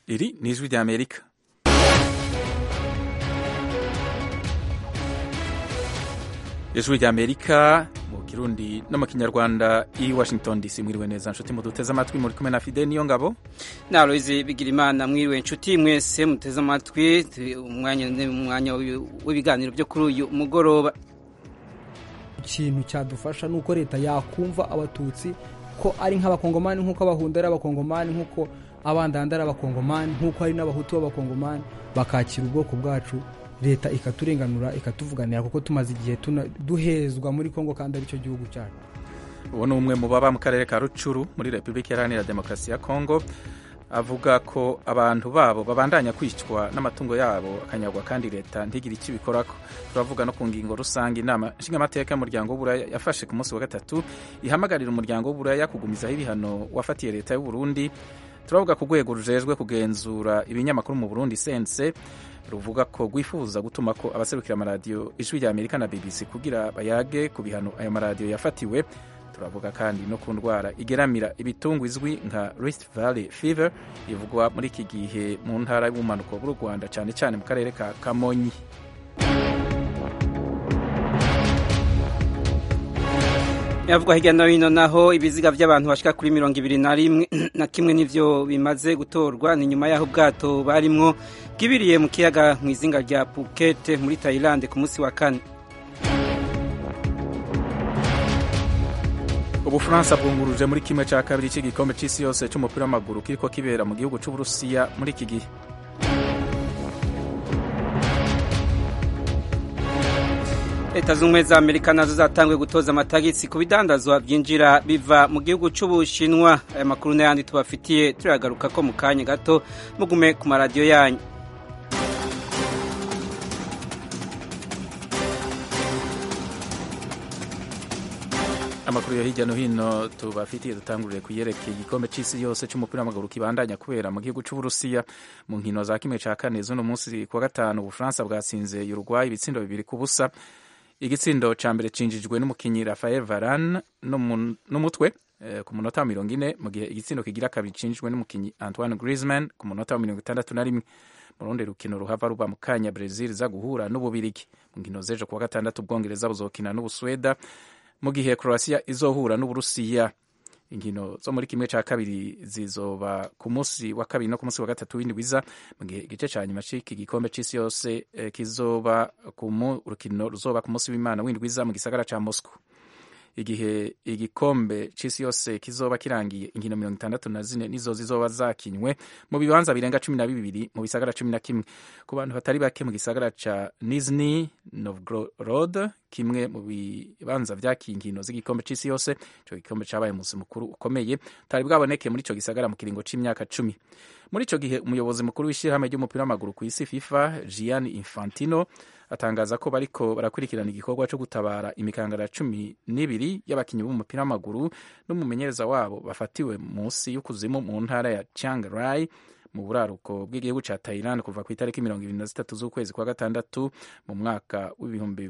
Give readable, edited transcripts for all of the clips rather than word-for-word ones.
Iri ni ijwi ry'Amerika. Ijwi ry'Amerika mu Kirundi no mu Kinyarwanda i Washington DC. Mwiriwe neza nshuti muduteze amatwi, muri kumwe na Fide niyo ngabo na Aloise Bigirimana. Mwiriwe nshuti mwese muteze amatwi, umwanya w'ibiganiro byo kuri uyu mugoroba. Ikintu cyadufasha nuko leta yakumva abatutsi ko ari nk'abakongomani, nkuko abahunda ari abakongomani, nkuko abandanda ari abakongomani, nkuko hari n'abahutu b'abakongomani, bakakira ubwoko bwacu. Leta ikaturenganura ikatuvuganira kuko tumaze igihe duhezwa muri Kongo kandi ari cyo gihugu cyacu. Uwo ni umwe mu baba mu karere ka Rucuru muri Repubulika Iharanira Demokarasi ya Kongo, avuga ko abantu babo babandanya kwicwa n'amatungo yabo akanyagwa kandi leta ntigire icyo bikorako. Turavuga no ku ngingo rusange inama nshingamateka y'umuryango w'Uburaya yafashe ku munsi wa gatatu ihamagarira umuryango w'Uburaya kugumizaho ibihano wafatiye leta y'u Burundi. Turavuga ku rwego rujejwe kugenzura ibinyamakuru mu Burundi sense ruvuga ko rwifuza gutuma ko abaserukira amaradiyo Ijwi ry'Amerika na BBC kugira bayage ku bihano ayo maradiyo yafatiwe. Turavuga kandi no ku ndwara igeramira ibitungwa izwi nka Rift Valley Fever ivugwa muri iki gihe mu ntara y'ubumanuko bw'u Rwanda, cyane cyane mu karere ka Kamonyi. Yavugwa hirya no hino naho ibiziga by'abantu bashika kuri 21 nivyo bimaze gutorwa, ni nyuma yaho ubwato barimwo bwibiriye mu kiyaga mu izinga rya Phuket muri Thailand ku munsi wa kane. Ubufaransa bwunguruje muri kimwe cya kabiri cy'igikombe cy'isi yose cy'umupira w'amaguru kiriko kibera mu gihugu cy'Uburusiya muri iki gihe. Leta z'ubumwe za Amerika nazo zatanguye gutoza amatagisi ku bidandazwa byinjira biva mu gihugu cy'Ubushinwa. Aya makuru n'ayandi tubafitiye turagaruka ko mu kanya gato, mugume ku maradiyo yanyu. Amakuru yo hirya no hino tubafitiye dutangurire kuyerekeye igikombe cy'isi yose cy'umupira w'amaguru kibandanya kubera mu gihugu cy'Uburusiya. Mu nkino za kimwe cya kane z'uno munsi ku wa gatanu, Ubufaransa bwatsinze Uruguay ibitsindo 2-0. Igitsindo ca mbere cinjijwe n'umukinyi Raphael Varane n'umutwe ku munota wa 40, mu gihe igitsindo kigira kabiri cinjijwe n'umukinyi Antoine Griezmann ku munota wa 61. Mu rundi rukino ruhava ruba mu kanya Brazil za guhura n'Ububirigi. Mu nkino z'ejo ku wa gatandatu Ubwongereza buzokina n'Ubusweda, mu gihe Croatia izohura n'Uburusiya. Inkino zo muri kimwe cya kabiri zizoba ku munsi wa kabiri no ku munsi wa gatatu w'indwiza, mu gihe igice cya nyuma cy'iki gikombe cy'isi yose kizoba urukino ruzoba ku munsi w'Imana w'indwiza mu gisagara cya Moscow. Igihe igikombe cy'isi yose kizoba kirangiye, inkino 64 nizo zizoba zakinywe mu bibanza birenga 12 mu bisagara 11. Ku bantu batari bake mu gisagara ca Nizhny Novgorod, kimwe mu bibanza vy'inkino z'igikombe c'isi yose, ico gikombe cabaye umunsi mukuru ukomeye tari bwaboneke muri ico gisagara mu kiringo c'imyaka 10. Muri ico gihe umuyobozi mukuru w'ishirahamwe ry'umupira w'amaguru ku isi FIFA Gianni Infantino atangaza ko bariko barakurikirana igikorwa cyo gutabara imikangara 12 y'abakinyi b'umupira w'amaguru n'umumenyereza wabo bafatiwe munsi y'ukuzimu mu ntara ya Chiang Rai mu buraruko bw'igihugu ca Thailand kuva ku itariki 23 z'ukwezi kwa gatandatu mu mwaka w'ibihumbi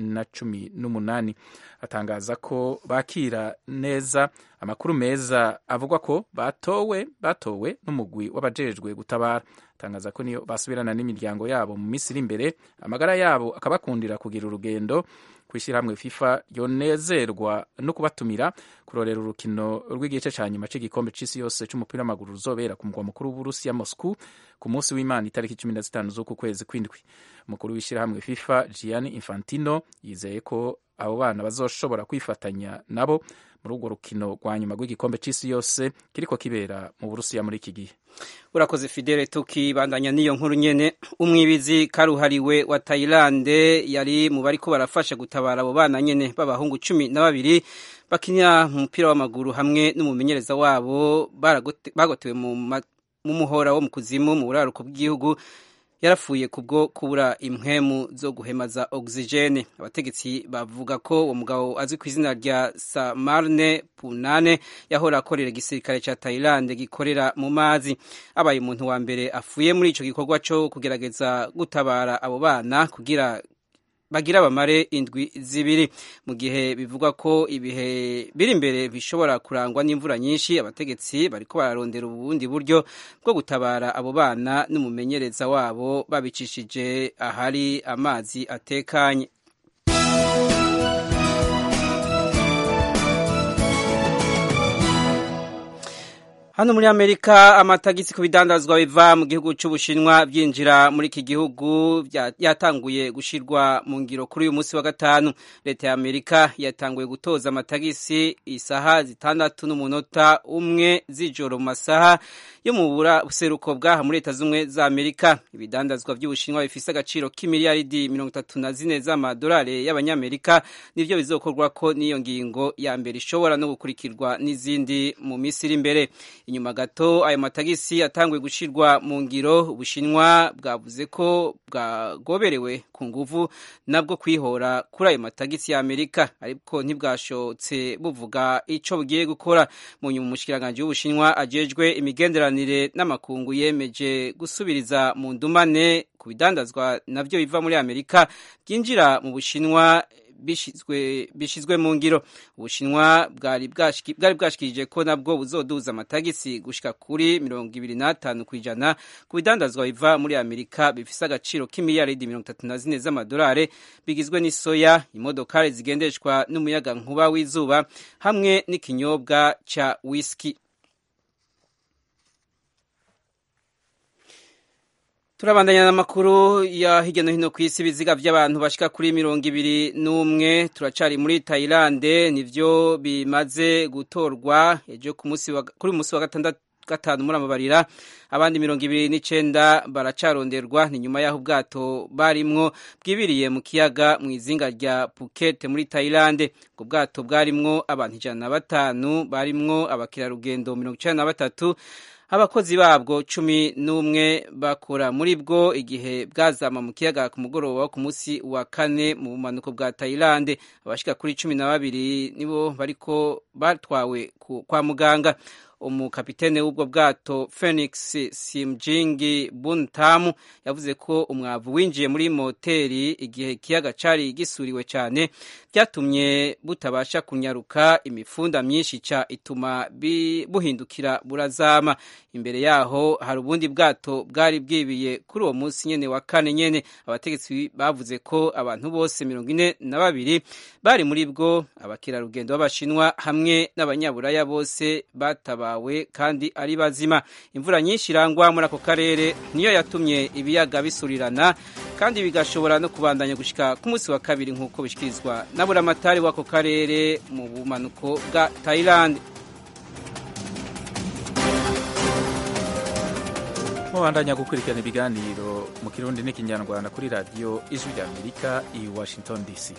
2018. Atangaza ko bakira neza amakuru meza avugwa ko batowe n'umugwi w'abajejwe gutabara. Atangaza ko niyo basubirana n'imiryango yabo mu Misiri imbere, amagara yabo akabakundira kugira urugendo kw'ishyirahamwe FIFA yonezerwa no kubatumira kurorera urukino rw'igice ca nyuma cy'igikombe c'isi yose c'umupira w'amaguru ruzobera ku mugwa mukuru w'Uburusiya Moscow ku munsi w'Imana itariki 15 z'uku kwezi kw'indwi. Umukuru w'ishyirahamwe FIFA Gianni Infantino yizeye ko abo bana bazoshobora kwifatanya nabo muri urwo rukino rwa nyuma rw'igikombe c'isi yose kiriko kibera mu Burusiya muri iki gihe. Urakoze Fidele. Tukibandanya n'iyo nkuru nyene, umwibizi karuhariwe wa Thailand yari mu bariko barafasha gutabara abo bana nyene b'abahungu 12 bakinya mu mupira w'amaguru hamwe n'umumenyereza wabo bagotewe mu muhora wo mu kuzimu mu buraruko bw'igihugu. Yarapfuye kubwo kubura impwemu zo guhemaza oxygene. Abategetsi bavuga ko uwo mugabo azwi ku izina rya Samarne Punane yahora akorera igisirikare ca Thailand gikorera mu mazi. Abaye umuntu wa mbere afuye muri ico gikorwa cyo kugerageza gutabara abo bana kugira bagira bamare indwi zibiri. Mu gihe bivugwa ko ibihe biri imbere bishobora kurangwa n'imvura nyinshi, abategetsi bariko bararondera ubundi buryo bwo gutabara abo bana n'umumenyereza wabo babicishije ahari amazi atekanye. Hano muri Amerika amatagisi ku bidandazwa biva mu gihugu c'Ubushinwa byinjira muri iki gihugu yatanguye gushirwa mu ngiro kuri uyu munsi wa gatanu. Leta ya Amerika yatanguye gutoza amatagisi isaha 6:01 z'ijoro mu masaha yo mu buseruko bwaha muri Leta z'Ubumwe za Amerika. Ibidandazwa by'Ubushinwa bifise agaciro k'imiliyaridi 34 z'amadolari y'abanyamerika nivyo bizokorwa ko n'iyo ngingo ya mbere ishobora no gukurikirwa n'izindi mu minsi iri imbere. Inyuma gato ayo matagisi yatanguye gushirwa mu ngiro, Ubushinwa bwavuze ko bwagoberewe ku nguvu nabwo kwihora kuri ayo matagisi ya Amerika, ariko ntibwashotse buvuga ico bugiye gukora. Mu nyuma umushikiranganje w'Ubushinwa ajejwe imigenderanire n'amakungu yemeje gusubiriza mu ndumane ku bidandazwa navyo biva muri Amerika byinjira mu Bushinwa bishizwe mu ngiro. Ubushinwa bwari bwashikirije ko nabwo buzoduza amatagisi gushika kuri 25% ku bidandazwa biva muri Amerika bifise agaciro k'imiliyaridi 34 z'amadolari, bigizwe n'isoya, imodokari zigendeshwa n'umuyaga nkuba w'izuba hamwe n'ikinyobwa ca whisky. Turabandanya n'amakuru ya hirya no hino ku isi. Ibiziga by'abantu bashika kuri 21 turacari muri Thailand nivyo bimaze gutorwa ejo kuri musi wa gatanu muri amabarira. Abandi 29 baracaronderwa ni nyuma yaho ubwato barimwo bwibiriye mu kiyaga mu izinga rya Phuket muri Thailand. Ubwo bwato bwarimwo abantu 105 barimwo abakirarugendo 93, abakozi babwo 11 bakora muri bwo igihe bwazama mu kiyaga ku mugoroba ku musi wa kane mu bumanuko bwa Thailand. Abashika kuri 12 nibo bariko batwawe kwa muganga. Umukapitene w'ubwo bwato Phoenix Simjingi Buntamu yavuze ko umwavu winjiye muri moteri igihe kiyaga cari gisuriwe cyane, byatumye butabasha kunyaruka, imifunda myinshi ituma buhindukira burazama. Imbere yaho hari ubundi bwato bwari bwibiye kuri uwo munsi nyene wa kane nyene. Abategetsi bavuze ko abantu bose 42 bari muri bwo abakirarugendo b'Abashinwa hamwe n'abanyaburaya bose batabawe kandi ari bazima. Imvura nyinshi irangwa muri ako karere niyo yatumye ibiyaga bisurirana kandi bigashobora no kubandanya gushika ku munsi wa kabiri nk'uko bishikirizwa na buramatari w'ako karere mu bumanuko bwa Thailand. Mubandanya gukurikirana ibiganiro mu Kirundi n'Ikinyarwanda kuri radio Ijwi rya Amerika i Washington DC.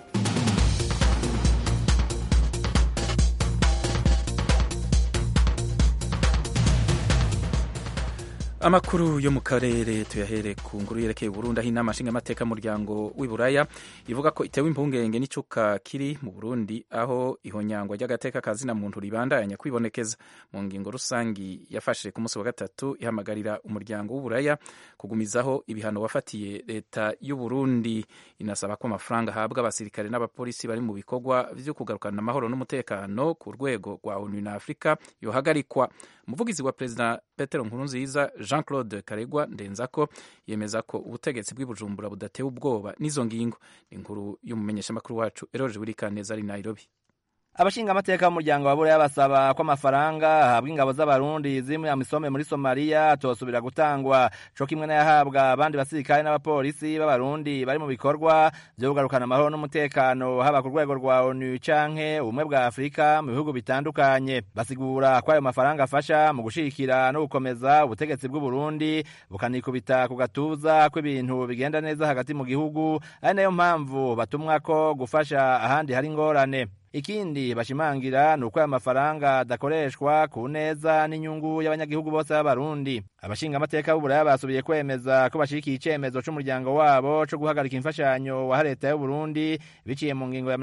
Amakuru yo mu karere tuyahere ku nguru yerekeye Burundi, aho inama nshingamateka muryango w'Iburaya ivuga ko itewe impungenge n'icuka kiri mu Burundi, aho ihonyangwa ry'agateka kazina muntu ribandanya kwibonekeza. Mu ngingo rusangi yafashe ku munsi wa gatatu ihamagarira umuryango w'Uburaya kugumizaho ibihano wafatiye leta y'u Burundi, inasaba ko amafaranga ahabwa abasirikare n'abapolisi bari mu bikorwa vyo kugarukana amahoro n'umutekano ku rwego rwa ONU na Afrika yohagarikwa. Umuvugizi wa Perezida Petero Nkurunziza Jean-Claude Karegwa Ndenzako yemeza ko ubutegetsi bw'Ibujumbura budatewe ubwoba n'izo ngingo. Inkuru y'umumenyeshamakuru wacu Eroje Burikaneza ari Nairobi. Abashingamateka b'umuryango wa Buraya basaba ko amafaranga ahabwa ingabo z'abarundi zimwe amisome muri Somalia atosubira gutangwa, co kimwe n'ayahabwa abandi basirikare n'abapolisi b'abarundi bari mu bikorwa vyo kugarukana amahoro n'umutekano haba ku rwego rwa ONU canke ubumwe bwa Afrika mu bihugu bitandukanye. Basigura ko ayo mafaranga afasha mu gushigikira no gukomeza ubutegetsi bw'u Burundi bukanikubita ku gatuza ko ibintu bigenda neza hagati mu gihugu, ari nayo mpamvu batumwa ko gufasha ahandi hari ingorane. ikindi bashimangira nuko aya mafaranga adakoreshwa ku neza n'inyungu y'abanyagihugu bose b'abarundi. Abashinga amateka b'Uburaya basubiye kwemeza ko bashigikiye icemezo c'umuryango wabo co guhagarika imfashanyo wa leta y'u Burundi biciye mu ngingo ya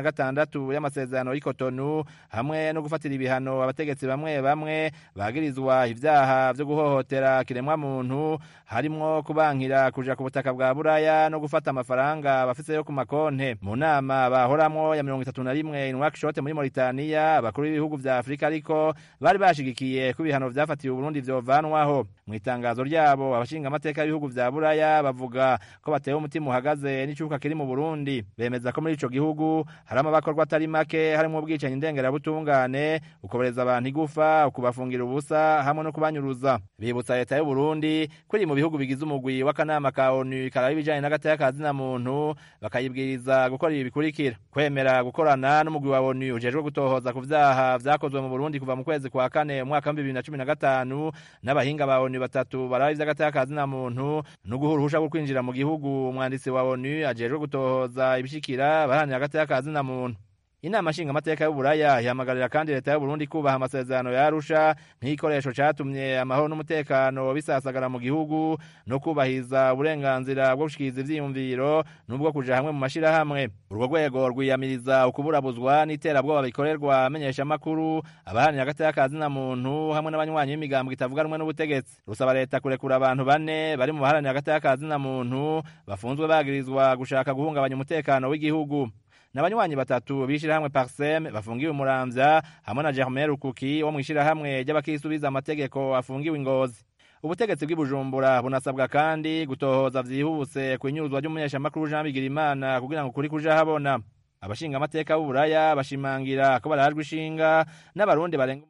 96 y'amasezerano y'Ikotonu, hamwe no gufatira ibihano abategetsi bamwe bamwe bagirizwa ivyaha vyo guhohotera kiremwa muntu, harimwo kubankira kuja ku butaka bwa Buraya no gufata amafaranga bafise yo ku makonte. Mu nama bahoramwo ya 31 in workshop muri Mauritania, abakuru b'ibihugu vya Afrika ariko bari bashigikiye ko ibihano vyafatiwe Burundi vyovanwaho. Mu itangazo ryabo abashinga amateka y'ibihugu vya Buraya bavuga ko batewe umutima uhagaze n'icuka kiri mu Burundi. Bemeza ko muri ico gihugu harimo abakorwa atari make, harimo ubwicanyi ndengerabutungane, ukubereza abantu igufa, ukubafungira ubusa hamwe no kubanyuruza. Bibutsa leta y'u Burundi kuri mu bihugu bigize umugwi w'akanama ka ONU karaba ibijanye n'agateka kazina muntu, bakayibwiriza gukora ibi bikurikira: kwemera gukorana n'umugwi wa ONU ujejwe gutohoza ku vyaha vyakozwe mu Burundi kuva mu kwezi kwa kane mwaka wa 2015 n'abahinga ba ONU batatu baraba ivy'agateka kazina muntu no guha uruhusha rwo kwinjira mu gihugu umwanditsi wa ONU ajejwe gutohoza ibishikira baharanira agateka kazina muntu. Inama nshinga amateka y'Uburaya ihamagarira kandi leta y'u Burundi kubaha amasezerano ya Arusha nk'ikoresho catumye amahoro n'umutekano bisasagara mu gihugu, no kubahiza uburenganzira bwo gushikiriza ivyiyumviro n'ubwo kuja hamwe mu mashirahamwe. Urwo rwego rwiyamiriza ukuburabuzwa n'iterabwoba bikorerwa amenyesha makuru, abaharanira agateka kazina muntu hamwe n'abanywanyi b'imigambwe itavuga rumwe n'ubutegetsi. Rusaba leta kurekura abantu bane bari mu baharanira agateka kazina muntu bafunzwe bagirizwa gushaka guhungabanya umutekano w'igihugu. N'abanywanyi batatu bishirahamwe Parsem bafungiwe Muramvya hamwe na Germain Rukuki wo mwishirahamwe ry'abakisubiza amategeko afungiwe Ingozi. Ubutegetsi bw'Ibujumbura bunasabwa kandi gutohoza vyihuse kwinyuruzwa ry'umunyesha makuru Jean Bigirimana kugira ngo kuri kuja habona. Abashinga amateka b'Uburaya bashimangira ko barajwe ishinga n'abarundi barenga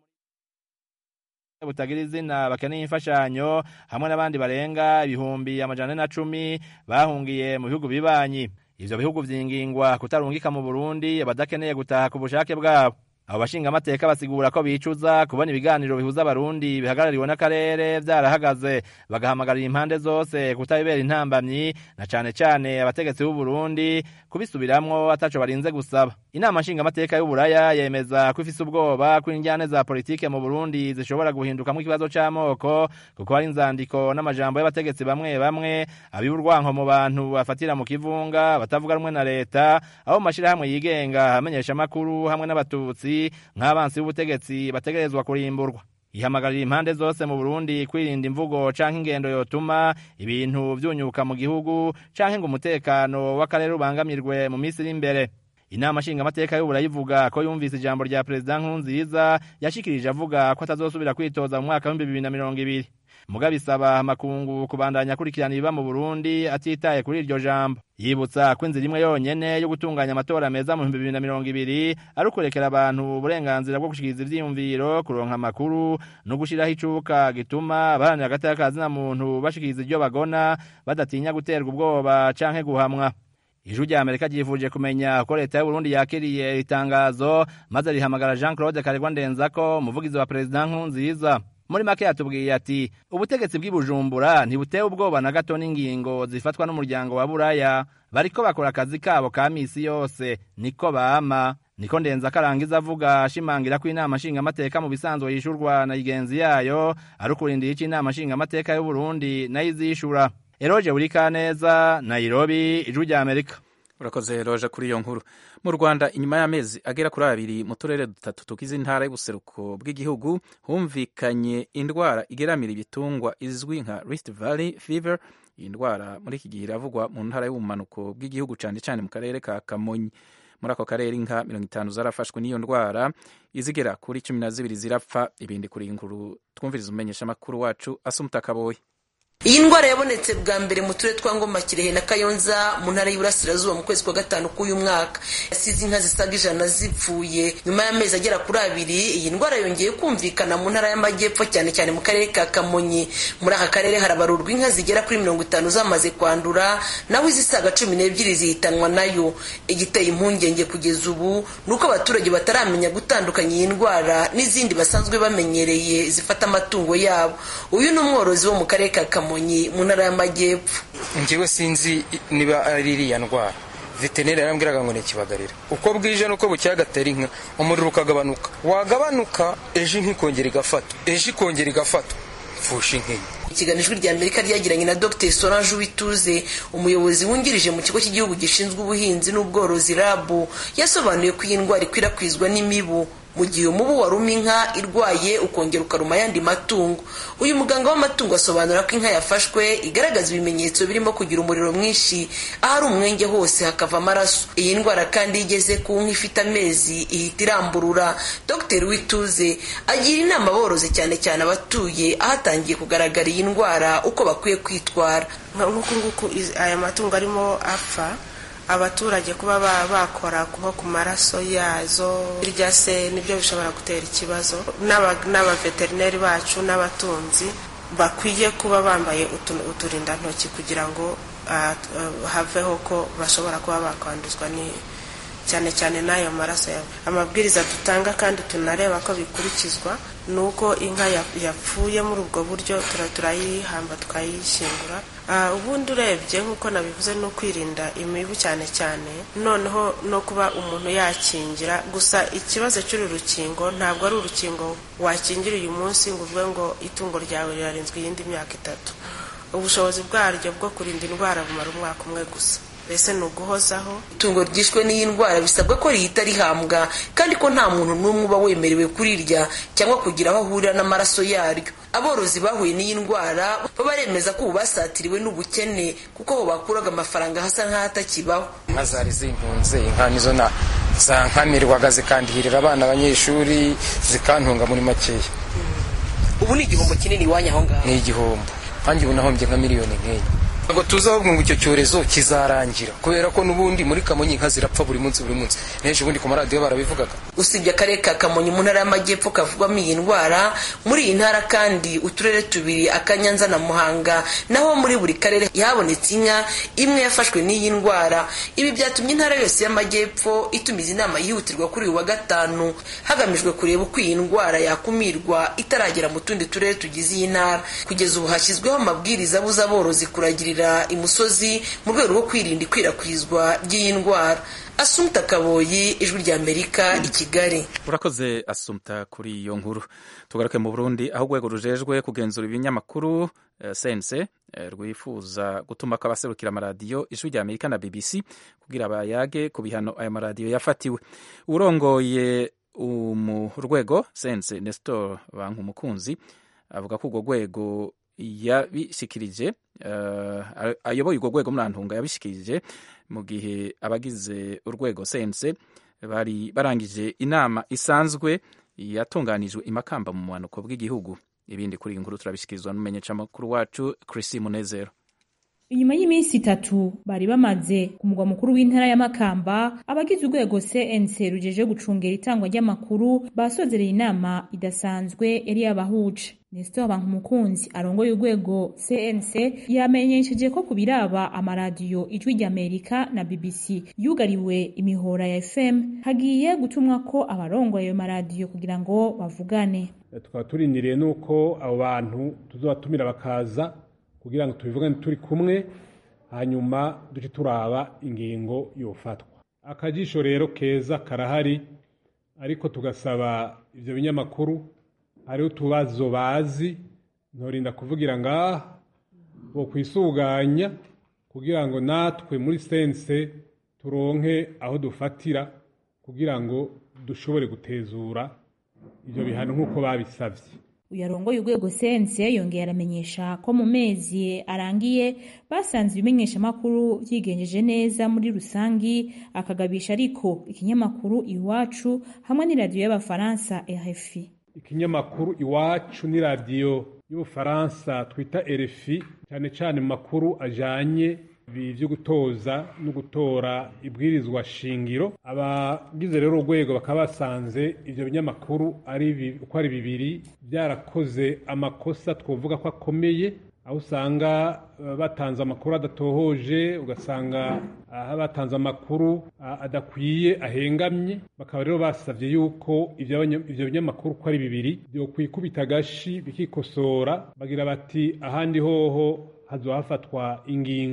butagira izina bakeneye imfashanyo hamwe n'abandi barenga ibihumbi 110 bahungiye mu bihugu bibanyi. Ivyo bihugu vyingingwa kutarungika mu Burundi abadakeneye gutaha ku bushake bwabo. Abo bashinga amateka basigura ko bicuza kubona ibiganiro bihuza abarundi bihagarariwe n'akarere vyarahagaze, bagahamagarira impande zose kutabibera intambamyi, na cane cane abategetsi b'u Burundi kubisubiramwo ataco barinze gusaba. Inama nshinga amateka y'Uburaya yemeza ko ifise ubwoba ko injyane za politike mu Burundi zishobora guhinduka mu kibazo c'amoko, kuko hari inzandiko n'amajambo y'abategetsi bamwe bamwe abiburwanko mu bantu bafatira mu kivunga batavuga rumwe na leta, abo mashirahamwe yigenga amenyesha makuru hamwe n'abatutsi nk'abansi b'ubutegetsi bategerezwa kurimburwa. Ihamagarira impande zose mu Burundi kwirinda imvugo canke ingendo yotuma ibintu vyunyuka mu gihugu canke ngo umutekano w'akarere ubangamirwe mu minsi iri imbere. Inama nshinga amateka y'Uburaya ivuga ko yumvise ijambo rya Perezida Nkurunziza yashikirije avuga ko atazosubira kwitoza mu mwaka wa 2020. Mugabe isaba amakungu kubandanya kurikirana ibiba mu Burundi atitaye kuri iryo jambo. Yibutsa ko inzira imwe yonyene yo gutunganya amatora meza mu 2020 ari ukurekera abantu uburenganzira bwo gushikiriza ivyiyumviro, kuronka amakuru no gushiraho icuka gituma abaharanira agateka kazina muntu bashikiriza iryo bagona badatinya guterwa ubwoba canke guhamwa. Ijwi rya Amerika ryifuje kumenya ko leta y'u Burundi yakiriye itangazo maze rihamagara Jean-Claude Karegwa Ndenzako, umuvugizi wa Perezida Nkurunziza. Muri make yatubwiye ati ubutegetsi bw'Ibujumbura ntibutewe ubwoba na gato n'ingingo zifatwa n'umuryango wa Buraya, bariko bakora akazi kabo ka misi yose niko bama. Niko Ndenzako arangiza avuga ashimangira ko inama nshinga amateka mu bisanzwe yishurwa na igenzi yayo ari ukurindira ico inama nshinga amateka y'u Burundi nayo izishura. Eroje Burikaneza, Nairobi, Ijwi rya Amerika. Urakoze Eroje kuri iyo nkuru. Mu Rwanda inyuma y'amezi agera kuri 2 mu turere dutatu tukize intara y'ubuseruko bw'igihugu humvikanye indwara igeramira ibitungwa izwi nka Rift Valley Fever. Iyi ndwara muri iki gihe iravugwa mu ntara y'ubumanuko bw'igihugu cyane mu karere ka Kamonyi. Muri ako karere inka 50 zarafashwe n'iyo ndwara, izigera kuri 12 zirapfa. Ibindi kuri inkuru twumviriza umenyesha makuru wacu Asumta Kaboyi. Iyi ndwara yabonetse bwa mbere mu turere twa Ngoma, Kirehe na Kayonza mu ntara y'Iburasirazuba mu kwezi kwa gatanu k'uyu mwaka. Yasize inka zisaga 100 zipfuye. Nyuma y'amezi agera kuri 2 iyi ndwara yongeye kumvikana mu ntara y'Amajyepfo cyane mu karere ka Kamonyi. Muri aka karere harabarurwa inka zigera kuri 50 zamaze kwandura, naho izisaga 12 zihitanwa nayo. Igiteye impungenge kugeza ubu nuko abaturage bataramenya gutandukanya iyi ndwara n'izindi basanzwe bamenyereye zifata amatungo yabo. Uyu ni umworozi wo mu karere ka Kamonyi mu ntara y'Amajyepfo. Njyewe sinzi niba ari iriya ndwara veterineri yarambwiraga ngo nikibagarira uko bwije nuko bucya gatera inka umuriro ukagabanuka wagabanuka ejo ikongera igafata fusha inkingi. Ikiganiro rya Amerika ryagiranye na Dr Solange Uwituze umuyobozi wungirije mu kigo cy'igihugu gishinzwe ubuhinzi n'ubworozi RAB yasobanuye ko iyi ndwara ikwirakwizwa n'imibu mu gihe umubu waruma inka irwaye ukongera ukaruma ayandi matungo. Uyu muganga w'amatungo asobanura ko inka yafashwe igaragaza ibimenyetso birimo kugira umuriro mwinshi, ahari umwenge hose hakava amaraso. Iyi ndwara kandi igeze ku nka ifite amezi ihita iramburura. Dr Wituze agira inama aborozi cyane cyane abatuye ahatangiye kugaragara iyi ndwara uko bakwiye kwitwara. Nk'uko aya matungo arimo apfa, abaturage kuba bakora kuba ku maraso yazo irya se nibyo bishobora gutera ikibazo. N'abaveterineri bacu n'abatunzi bakwiye kuba bambaye uturindantoki kugira ngo haveho ko bashobora kuba bakwanduzwa cyane cyane n'ayo maraso yabo. Amabwiriza dutanga kandi tunareba ko bikurikizwa nuko inka yapfuye muri ubwo buryo turayihamba tukayishyingura. Ubundi urebye nk'uko nabivuze no kwirinda imibu cyane cyane, noneho no kuba umuntu yakingira. Gusa ikibazo cy'uru rukingo ntabwo ari urukingo wakingira uyu munsi ngo uvuge ngo itungo ryawe rirarinzwe iyindi myaka 3. Ubushobozi bwaryo bwo kurinda indwara bumara umwaka umwe gusa. Mbese ni uguhozaho. Itungo ryishwe n'iyi ndwara bisabwa ko rihita rihambwa kandi ko nta muntu n'umwe uba wemerewe kurirya cyangwa kugira aho ahurira n'amaraso yaryo. Aborozi bahuye n'iyi ndwara baremeza ko basatiriwe n'ubukene kuko ho bakuraga amafaranga hasa nk'ahatakibaho. Inka zari zimpunze, inka nizo zankamirwaga zikandihirira abana abanyeshuri zikantunga muri makeya. Ubu ni igihombo kinini wanya aho ngaho. Ni igihombo kandi ubu nahombye nka miliyoni nk'iyi. Ngo tuzavuga ngo icyo cyorezo kizarangira kubera ko nubundi muri Kamonyi inka zirapfa buri munsi neje ubundi ku maradiyo barabivugaga. Usibye akarere ka Kamonyi mu ntara y'Amajyepfo kavugwamo iyi ndwara, muri iyi ntara kandi uturere tubiri Akanyanza na Muhanga naho muri buri karere yabonetse inka imwe yafashwe n'iyi ndwara. Ibi byatumye intara yose y'Amajyepfo itumiza inama yihutirwa kuri uyu wa gatanu hagamijwe kureba uko iyi ndwara yakumirwa itaragera mu tundi turere tugize iyi ntara. Kugeza ubu hashyizweho amabwiriza abuza aborozi kuragirira imusozi mu rwego rwo kwirinda ikwirakwizwa ry'iyi ndwara. Asumta Kaboyi, Ijwi rya Amerika, i Kigali. Urakoze Asumta kuri iyo nkuru. Tugaruke mu Burundi aho urwego rujejwe kugenzura ibinyamakuru CNC rwifuza gutuma ko abaserukira amaradiyo Ijwi rya Amerika na BBC kugira abayage ku bihano aya maradiyo yafatiwe. Urongoye mu rwego CNC Nestor Bankumukunzi avuga ko urwo rwego yabishikirije ayoboye urwo rwego Murantunga yabishikirije mu gihe abagize urwego CNC bari barangije inama isanzwe yatunganijwe imakamba mu mwanuko bw'igihugu. Ibindi kuri inkuru turabishikirizwa n'umenyesha makuru wacu Chris Munezero. Inyuma y'iminsi 3 bari bamaze ku mugwa mukuru w'intara ya Makamba, abagize urwego CNC rujeje gucungera itangwa ry'amakuru basozereye inama idasanzwe yari yabahuje. Nestor Bankumukunzi arongoye urwego CNC yamenyesheje ko kubiraba amaradiyo Ijwi rya Amerika na BBC yugariwe imihora ya FM hagiye gutumwa ko abarongoye ayo maradiyo kugira ngo bavugane. Tukaba turindiriye nuko abo bantu tuzobatumira bakaza kugira ngo tubivugane turi kumwe, hanyuma duce turaba ingingo yofatwa. Akajisho rero keza karahari, ariko tugasaba ivyo binyamakuru hari utubazo bazi ntorinda kuvugira ngaha bo kwisuganya kugira ngo natwe muri CNC turonke aho dufatira kugira ngo dushobore gutezura ivyo bihano nk'uko babisavye. Uyarongoye urwego CNC yongeye aramenyesha ko mu mezi arangiye basanze ibimenyesha makuru vyigenjeje neza muri rusangi, akagabisha ariko ikinyamakuru Iwacu hamwe n'iradiyo y'Abafaransa RFI. Ikinyamakuru Iwacu ni radiyo y'Ubufaransa twita RFI cyane cyane mu makuru ajanye byo gutoza no gutora ibwirizwa shingiro. Abagize rero urwego bakaba basanze ivyo binyamakuru uko ari bibiri byarakoze amakosa twovuga ko akomeye, aho usanga batanze amakuru adatohoje, ugasanga batanze amakuru adakwiye ahengamye. Bakaba rero basavye yuko ivyo binyamakuru ko ari bibiri byo kwikubita gashi bikikosora, bagira bati ahandi hoho hazohafatwa ingingo.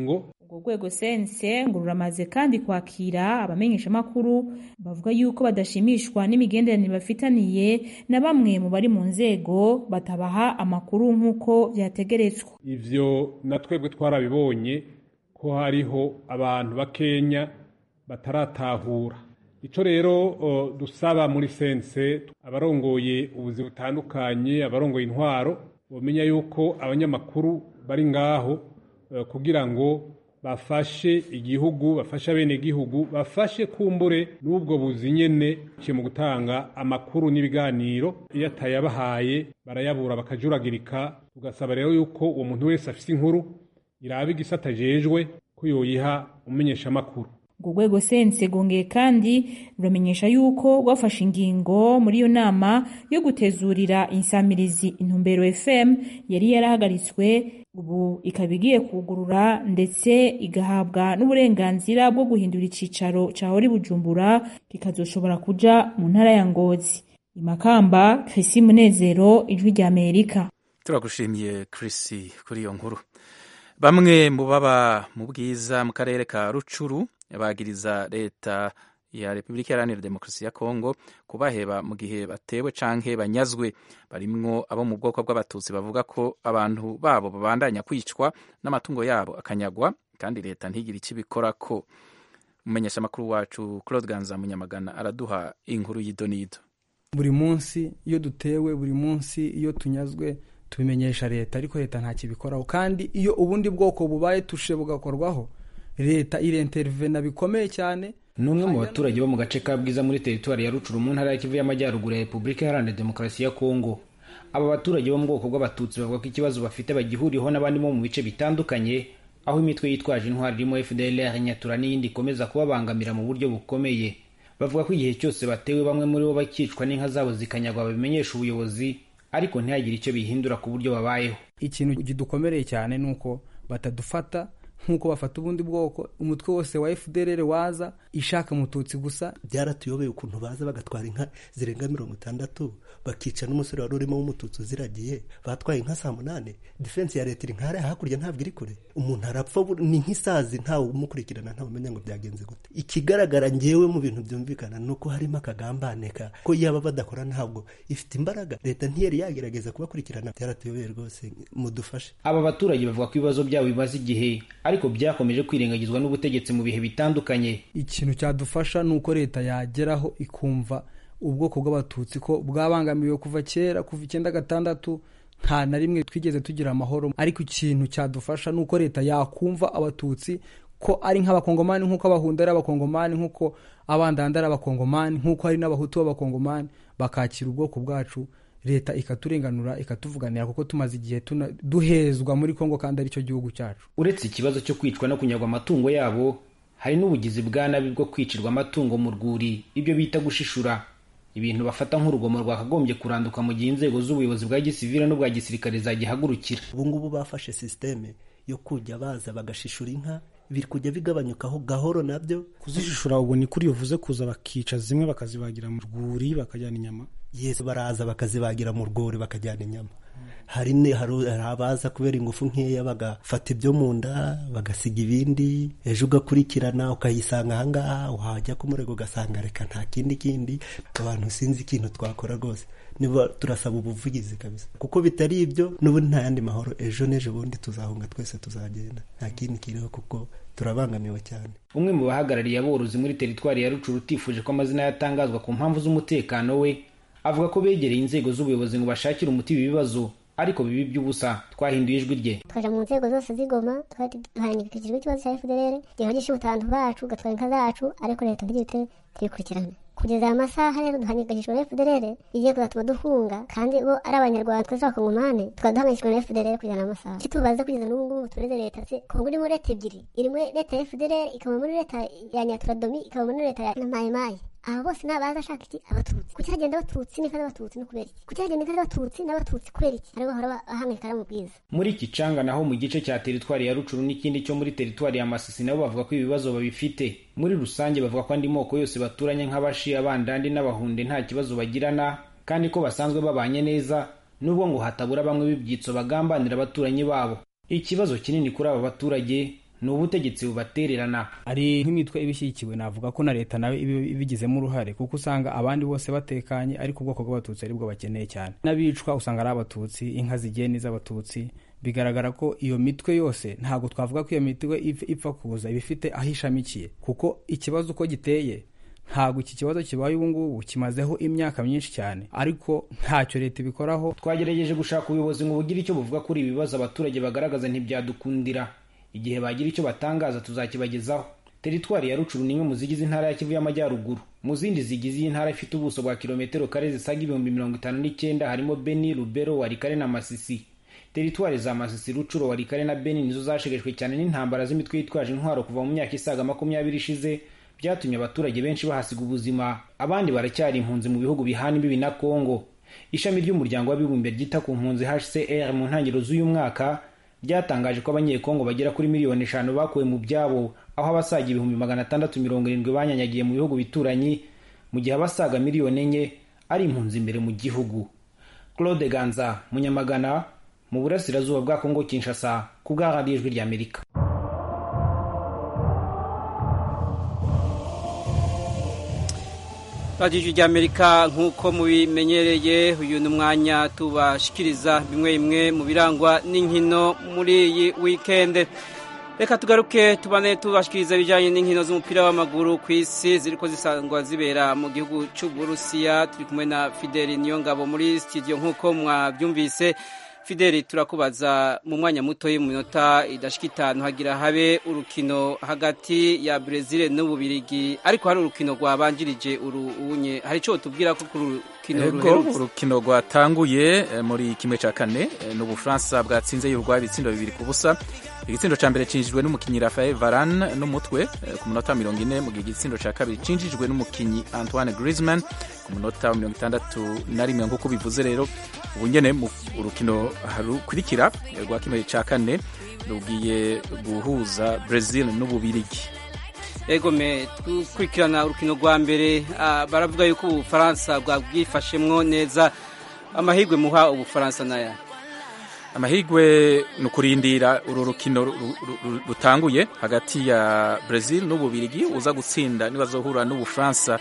urwo rwego sense ngo ruramaze kandi kwakira abamenyeshamakuru bavuga yuko badashimishwa n'imigenderanire bafitaniye na bamwe mu bari mu nzego batabaha amakuru nk'uko vyategerezwa. Ivyo na twebwe twarabibonye ko hariho abantu bakenya bataratahura. Ico rero dusaba muri sense abarongoye ubuzi butandukanye, abarongoye intwaro bomenya yuko abanyamakuru bari ngaho kugira ngo bafashe igihugu, bafashe bene igihugu, bafashe kumbure n'ubwo buzi nyene mu gutanga amakuru n'ibiganiro. Iyo atayabahaye barayabura bakajuragirika. Ugasaba rero yuko uwo muntu wese afise inkuru iraba igisata jejwe ko yoyiha umenyesha amakuru. Urwo rwego sense rwongeye kandi ruramenyesha yuko rwafashe ingingo muri iyo nama yo gutezurira insamirizi Intumbero FM yari yarahagaritswe, ubu ikaba igiye kugurura ndetse igahabwa n'uburenganzira bwo guhindura icicaro cahora Bujumbura kikazoshobora kuja mu ntara ya Ngozi. Imakamba, Chris Munezero, Ijwi rya Amerika. Turagushimiye Chris kuri iyo nkuru. Bamwe mu baba mu bwiza mu karere ka Rucuru bagiriza leta ya Repubulika Iharanira Demokarasi ya Kongo kubaheba mu gihe batewe canke banyazwe. Barimwo abo mu bwoko bw'abatutsi bavuga ko abantu babo babandanya kwicwa n'amatungo yabo akanyagwa kandi leta ntigira icyo ibikorako. Umumenyesha makuru wacu Claude Ganza Munyamagana araduha inkuru y'idonido. Buri munsi iyo dutewe, buri munsi iyo tunyazwe tubimenyesha leta, ariko leta nta kibikoraho. Kandi iyo ubundi bwoko bubaye tushe bugakorwaho, leta ireintervena bikomeye cyane. Numwe mu baturage bo mu gace ka Bwiza muri teritwari ya Rucuru mu ntara ya Kivu y'Amajyaruguru ya Repubulika Iharanira Demokarasi ya Kongo. Aba baturage bo mu bwoko bw'abatutsi bavuga ko ikibazo bafite bagihuriyeho n'abandi mu bice bitandukanye, aho imitwe yitwaje intwari irimo FDLR, Nyatura n'iyindi ikomeza kubabangamira mu buryo bukomeye. Bavuga ko igihe cyose batewe bamwe muri bo bakicwa n'inka zabo zikanyagwa babimenyesha ubuyobozi, ariko ntihagire icyo bihindura ku buryo babayeho. Ikintu gidukomereye cyane nuko batadufata nkuko bafata ubundi bwoko. Umutwe wose wa FDLR waza ishaka mututsi gusa. Byaratuyobeye ukuntu baza bagatwara inka zirenga 60 bakica n'umusore wari urimo w'umututsi ziragiye, batwaye inka 8. Defense ya leta iri nkare hakurya ntabwo iri kure. Umuntu arapfa ni nk'isazi ntawe umukurikirana, ntawe umenya ngo byagenze gute. Ikigaragara ngewe mu bintu byumvikana nuko harimo akagambaneka ko yaba badakora ntabwo ifite imbaraga. Leta ntiyari yagerageza kubakurikirana. Byaratuyobeye rwose, mudufashe. Aba baturage bavuga ko ibibazo byabo bimaze igihe ariko byakomeje kwirengagizwa n'ubutegetsi mu bihe bitandukanye. Ikintu cyadufasha nuko leta yageraho ikumva ubwoko bw'abatutsi ko bwabangamiwe kuva kera, kuva 1996 nta na rimwe twigeze tugira amahoro. Ariko ikintu cyadufasha nuko leta yakumva abatutsi ko ari nk'abakongomani, nkuko abahunda ari abakongomani, nkuko abandanda ari abakongomani, nkuko hari n'abahutu b'abakongomani, bakakira ubwoko bwacu. Leta ikaturenganura ikatuvuganira kuko tumaze igihe duhezwa muri Kongo kandi ari cyo gihugu cyacu. Uretse ikibazo cyo kwicwa no kunyagwa amatungo yabo, hari n'ubugizi bwa nabi bwo kwicirwa amatungo mu rwuri, ibyo bita gushishura, ibintu bafata nk'urugomo rwakagombye kuranduka mu gihe inzego z'ubuyobozi bwa gisivile n'ubwa gisirikare zagihagurukira. Ubu ngubu bafashe systeme yo kujya baza bagashishura inka, biri kujya bigabanyukaho gahoro. Nabyo kuzishishura ubu ni kuri uvuze kuza bakica zimwe bakazibagira mu rwuri bakajyana inyama. Yes, baraza bakazibagira mu rwuri bakajyana inyama. Hari abaza kubera ingufu nkeya bagafata ibyo mu nda bagasiga ibindi, ejo ugakurikirana ukayisanga ahangaha, wajya ku murego ugasanga reka nta kindi. Abantu sinzi ikintu twakora rwose. Niba turasaba ubuvugizi kabisa, kuko bitari ibyo n'ubu nta yandi mahoro. Ejo n'ejo bundi tuzahunga twese, tuzagenda, nta kindi kiriho kuko turabangamiwe cyane. Umwe mu bahagarariye aborozi muri teritwari ya Rucuru utifuje ko amazina yatangazwa ku mpamvu z'umutekano we, avuga ko begereye inzego z'ubuyobozi ngo bashakire umuti ibibazo, ariko bibi by'ubusa. Twahinduye ijwi rye. Twaje mu nzego zose z'Igoma, duhangikishijwe ikibazo cya FDLR gihogisha abantu bacu, gatwara inka zacu, ariko leta ntigite turikurikirana. Kugeza aya masaha rero duhangikishijwe na FDLR igiye kuzatuma duhunga, kandi bo ari abanyarwanda twese abakongomani, tukaduhangikishijwe na FDLR kugeza amasaha. Kitubaza kugeza n'ubu ngubu tureze leta se Kongo irimo leta ebyiri, irimo leta ya FDLR, ikaba muri leta ya Nyaturadomi, ikaba muri leta ya Mayimayi. Aba bose nabaza ashaka iki? Abatutsi. Kuki hagenda abatutsi n'ikandi abatutsi no kubera iki? Kuki hagenda ikandi abatutsi n'abatutsi kubera iki? Aribo bahora bahangikana mu bwiza. Muri Kicanga naho mu gice cya teritwari ya Rucuru n'ikindi cyo muri teritwari ya Masisi nabo bavuga ko ibibazo babifite. Muri rusange bavuga ko andi moko yose baturanye nk'abashi, abandandi n'abahunde nta kibazo bagirana, kandi ko basanzwe babanye neza, nubwo ngo hatabura bamwe b'ibyitso bagambanira abaturanyi babo. Ikibazo kinini kuri aba baturage ni ubutegetsi bubatererana. ari nk'imitwe ibishyigikiwe navuga ko na leta nawe ibigizemo uruhare kuko usanga abandi bose batekanye ariko ubwoko bw'abatutsi aribwo bakeneye cyane, n'abicwa usanga ari abatutsi, inka zigiye n'iz'abatutsi. bigaragara ko iyo mitwe yose ntabwo twavuga ko iyo mitwe ipfa kuza ibifite aho ishamikiye, kuko ikibazo uko giteye ntabwo iki kibazo kibaye ubu ngubu, kimazeho imyaka myinshi cyane ariko ntacyo leta ibikoraho. Twagerageje gushaka ubuyobozi ngo bugire icyo buvuga kuri ibi bibazo abaturage bagaragaza ntibyadukundira. Igihe bagira icyo batangaza tuzakibagezaho. Teritwari ya Rutshuru ni imwe mu zigize intara ya Kivu y'Amajyaruguru. Mu zindi zigize iyi ntara ifite ubuso bwa kilometero kare zisaga 59,000 harimo Beni, Lubero, Walikale na Masisi. Teritwari za Masisi, Rutshuru, Walikale na Beni nizo zashegeshwe cyane n'intambara z'imitwe yitwaje intwaro kuva mu myaka isaga 20 ishize, byatumye abaturage benshi bahasiga ubuzima, abandi baracyari impunzi mu bihugu bihana imbibi na Kongo. Ishami ry'umuryango w'abibumbye ryita ku mpunzi HCR mu ntangiriro z'uyu mwaka ryatangaje ko abanyekongo bagera kuri 5,000,000 bakuwe mu byabo, aho abasaga 670 banyanyagiye mu bihugu bituranyi, mu gihe abasaga 4,000,000 ari impunzi imbere mu gihugu. Claude Ganza, Munyamagana, mu burasirazuba bwa Kongo Kinshasa, ku bwa Radio Ijwi ry'Amerika. Radio Ijwi ry'Amerika nk'uko mubimenyereye, uyu ni umwanya tubashikiriza bimwe mu birangwa n'inkino muri iyi weekend. Reka tugaruke tubane tubashikiriza bijanye n'inkino z'umupira w'amaguru ku isi ziriko zisangwa zibera mu gihugu cy'u Burusiya. Turi kumwe na Fideli Niyongabo muri studio nk'uko mwabyumvise. Fideli, turakubaza mu mwanya muto mu minota idashika 5 hagira habe urukino hagati ya Brazil n'Ububirigi, ariko hari urukino rwabanjirije urunye. Hari ico tubwira ko urukino ruherutse? Urukino rwatanguye muri kimwe ca kane n'Ubufaransa bwatsinze y'urwaye ibitsindo 2-0. Igitsindo ca mbere cinjijwe n'umukinyi Raphael Varane n'umutwe ku munota 40, mu gihe igitsindo ca kabiri cinjijwe n'umukinyi Antoine Griezmann ku munota 61 nk'uko bivuze. Rero ubu nyene mu urukino harukurikira rwa kimwe ca kane rugiye guhuza Brazil n'Ububirigi. Ego me tukurikirana urukino rwa mbere, baravuga yuko Ubufaransa bwabwifashemwo neza. Amahirwe muha Ubufaransa naya? Amahirwe nukurindira uru rukino rutanguye hagati ya Brazil n'Ububirigi, uza gutsinda nibazohura n'Ubufaransa.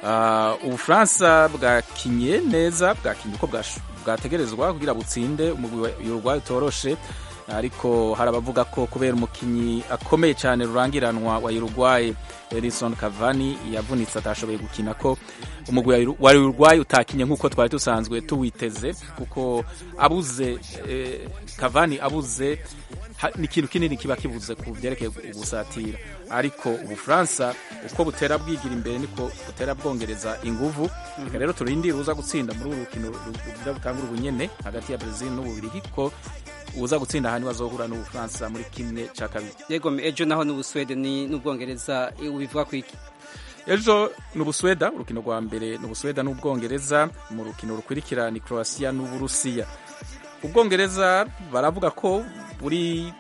Ubufaransa bwakinye neza, bwakinye uko bwategerezwa kugira butsinde umugwi Uruguay utoroshe, ariko harabavuga ko kubera umukinyi akomeye cyane rurangiranwa wa Uruguay Edinson Cavani yavunitse atashoboye gukina, ko umugwi wa Uruguay utakinye nk'uko twari dusanzwe tuwiteze, kuko abuze Cavani abuze ni ikintu kinini kiba kibuze ku byerekeye gusatira. Ariko Ubufaransa uko butera bwigira imbere niko butera bwongereza inguvu. Rero turindira uza gutsinda muri urukino rugira gutangura ubunyene hagati ya Brazil n'Ububirigi, ko uza gutsinda hani bazohura n'Ubufaransa muri kimwe ca kabiri. Yego, ejo naho n'Ubuswede n'Ubwongereza ubivuga ku iki? Ejo n'Ubusweda, urukino rwa mbere n'Ubusweda n'Ubwongereza, mu rukino rukurikira ni Croatia n'Uburusiya. Ubwongereza baravuga ko buri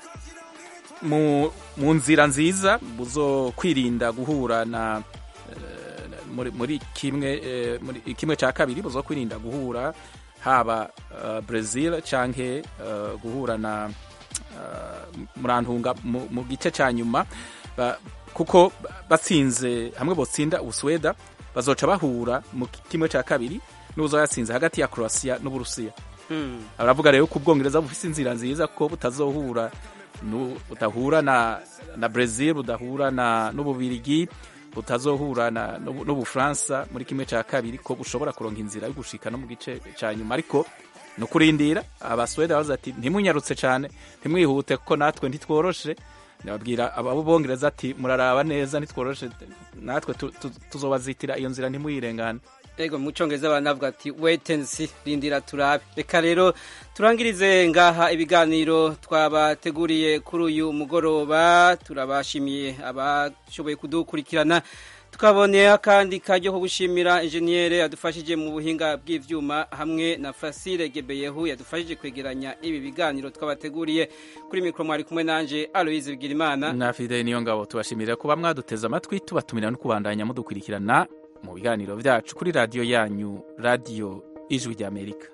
mu nzira nziza buzo kwirinda guhura na muri kimwe ca kabiri, buzo kwirinda guhura haba Brazil canke guhura na Murantunga mu gice ca nyuma, kuko batsinze hamwe botsinda Ubusweda bazoca bahura mu kimwe ca kabiri n'uzo yatsinze hagati ya Croatia n'Uburusiya. Aravuga rero ko Ubwongereza bufise inzira nziza ko butazohura budahura na Brazil, budahura n'Ububirigi, butazohura n'Ubufaransa muri kimwe ca kabiri, ko bushobora kuronka inzira yo gushika no mu gice ca nyuma. Ariko no kurindira Abaswede bavuze ati ntimunyarutse cyane, ntimwihute kuko natwe ntitworoshe. Nababwira abo Bongereza ati muraraba neza, ntitworoshe natwe tuzobazitira iyo nzira, ntimuyirengane. Ego, mu Congereza banavuga ati wait and see, rindira turabe. Reka rero turangirize ngaha ibiganiro twabateguriye kuri uyu mugoroba. Turabashimiye abashoboye kudukurikirana, tukaboneye kandi kajyo ko gushimira engineer yadufashije mu buhinga bw'ivyuma, hamwe na Fasile Gebeyehu yadufashije kwegeranya ibi biganiro twabateguriye. Kuri mikro mwari kumwe nanje Aloise Bigirimana na Fidel Niyongabo. Tubashimira kuba mwaduteza amatwi, tubatumira no kubandanya mudukurikirana mu biganiro byacu kuri radio yanyu, Radio Ijwi ry'Amerika.